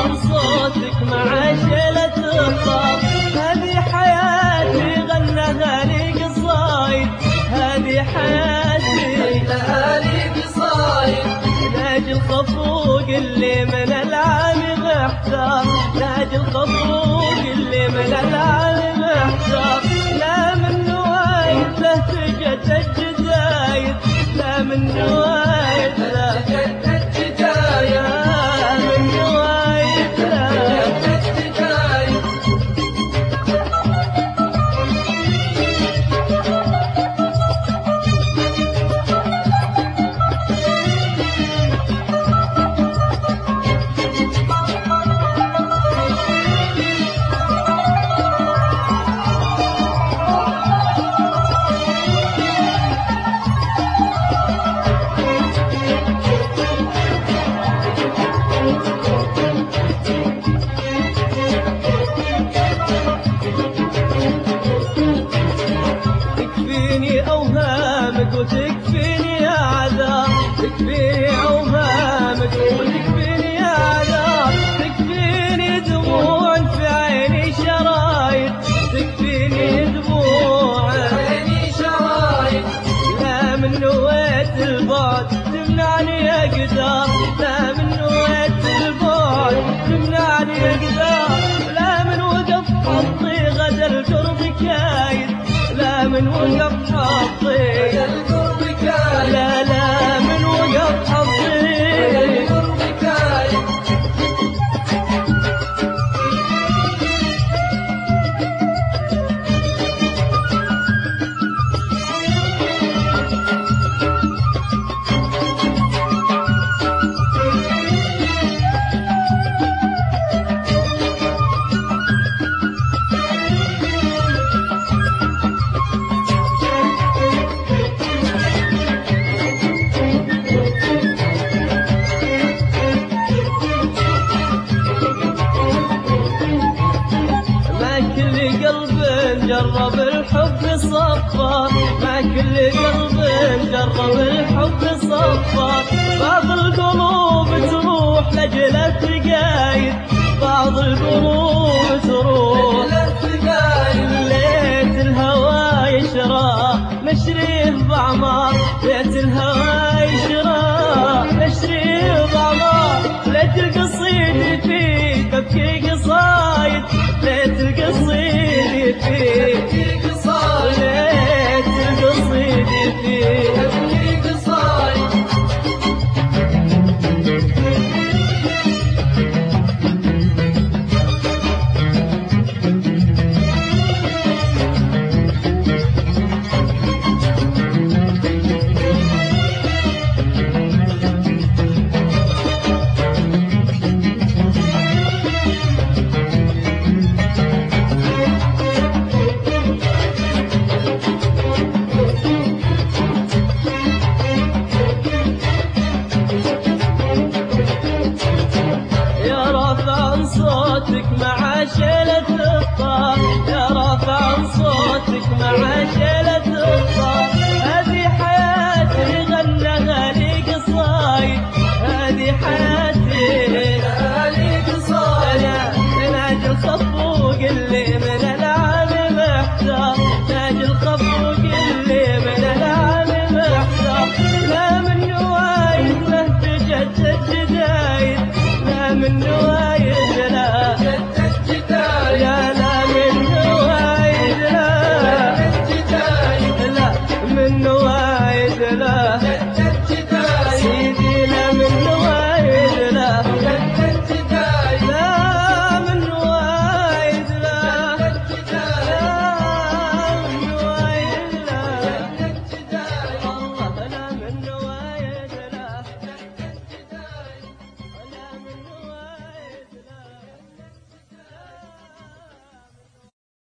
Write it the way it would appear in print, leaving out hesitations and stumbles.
عن صوتك مع شيلة الطار. هذه حياتي غناها لي قصايد، هذه حياتي غناها لي قصايد. ناجي الخفوق اللي من العالم احتار، ناجي الخفوق اللي من العالم احتار. لا من نوايد له تجدد جدايد، لا من نوايد له تجدد جدايد، لا من نوايد له تجدد جدايد. تكفيني أوهامك وتكفيني أعذار، تكفيني أوهامك وتكفيني أعذار. تكفيني دموع في عيني شرايط، تكفيني دموع عيني شرايط. لا من نويت البعد تمنعني أقدار، لا من نويت البعد تمنعني أقدار. لا من وقف حظي غدا القرب كايد، لا من وقف حظي القرب كايد، لا لا من وقف حظي القرب كايد. ما كل قلب جرب الحب صفار، ما كل قلب جرب الحب صفار. بعض القلوب تروح لجل التقايد، بعض القلوب تروح ليت الهوى يشرى نشريه بعمار، ليت الهوى يشرى نشريه بعمار. ليت القصيد فيك ابكي قصايد، ليت القصيد فيك قصايد، ليت القصيد فيك ابكي قصايد. يا رافع صوتك مع شيء